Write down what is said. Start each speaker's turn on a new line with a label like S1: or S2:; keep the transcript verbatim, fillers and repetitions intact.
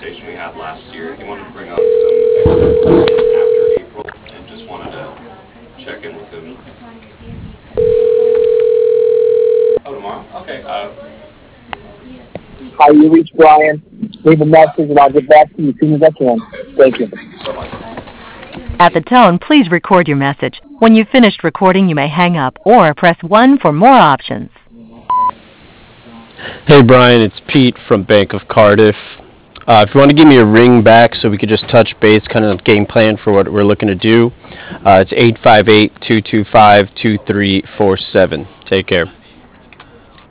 S1: conversation we had last year. He wanted to bring on some experts after April and just wanted to check in with him. Oh, tomorrow? Okay. Uh,
S2: Hi, you reach Brian. Leave a message and I'll get back to you as soon as I can. Thank you.
S1: Thank you so much.
S3: At the tone, please record your message. When you've finished recording, you may hang up or press one for more options.
S4: Hey Brian, it's Pete from Bank of Cardiff. Uh, if you want to give me a ring back so we could just touch base, kind of game plan for what we're looking to do, uh, it's eight five eight, two two five, two three four seven. Take care.